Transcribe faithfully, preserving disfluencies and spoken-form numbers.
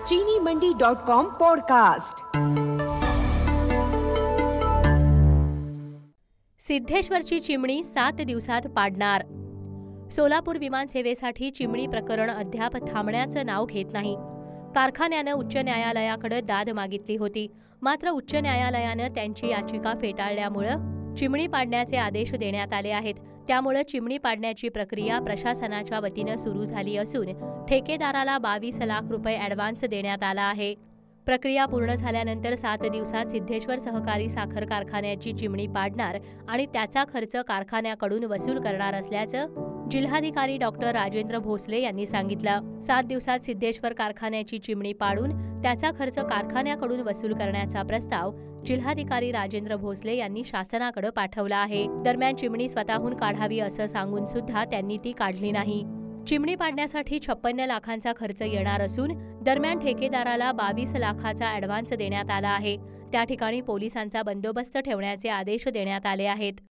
चीनी Mandi dot com podcast. सिद्धेश्वरची चिमणी सात दिवसात पाडणार। सोलापूर विमानसेवेसाठी चिमणी प्रकरण अद्याप थांबण्याचं नाव घेत नाही। कारखान्यानं उच्च न्यायालयाकडे दाद मागितली होती, मात्र उच्च न्यायालयानं त्यांची याचिका फेटाळल्यामुळं चिमणी पाडण्याचे आदेश देण्यात आले आहेत। त्यामुळे चिमणी पाडण्याची प्रक्रिया प्रशासनाच्या वतीनं सुरू झाली असून ठेकेदाराला बावीस लाख रुपये ॲडव्हान्स देण्यात आला आहे। प्रक्रिया पूर्ण झाल्यानंतर सात दिवसात सिद्धेश्वर सहकारी साखर कारखान्याची चिमणी पाडणार आणि त्याचा खर्च कारखान्याकडून वसूल करणार असल्याचं जिल्हाधिकारी डॉक्टर राजेंद्र भोसले यांनी सांगितलं। सात दिवसात सिद्धेश्वर कारखान्याची चिमणी पाडून त्याचा खर्च कारखान्याकडून वसूल करण्याचा प्रस्ताव जिल्हाधिकारी राजेंद्र भोसले यांनी शासनाकडे पाठवला आहे। दरम्यान चिमणी स्वतःहून काढावी असं सांगून सुद्धा त्यांनी ती काढली नाही। चिमणी पाडण्यासाठी छप्पन्न लाखांचा खर्च येणार असून दरम्यान ठेकेदाराला बावीस लाखाचा ॲडव्हान्स देण्यात आला आहे। त्या ठिकाणी पोलिसांचा बंदोबस्त ठेवण्याचे आदेश देण्यात आले आहेत।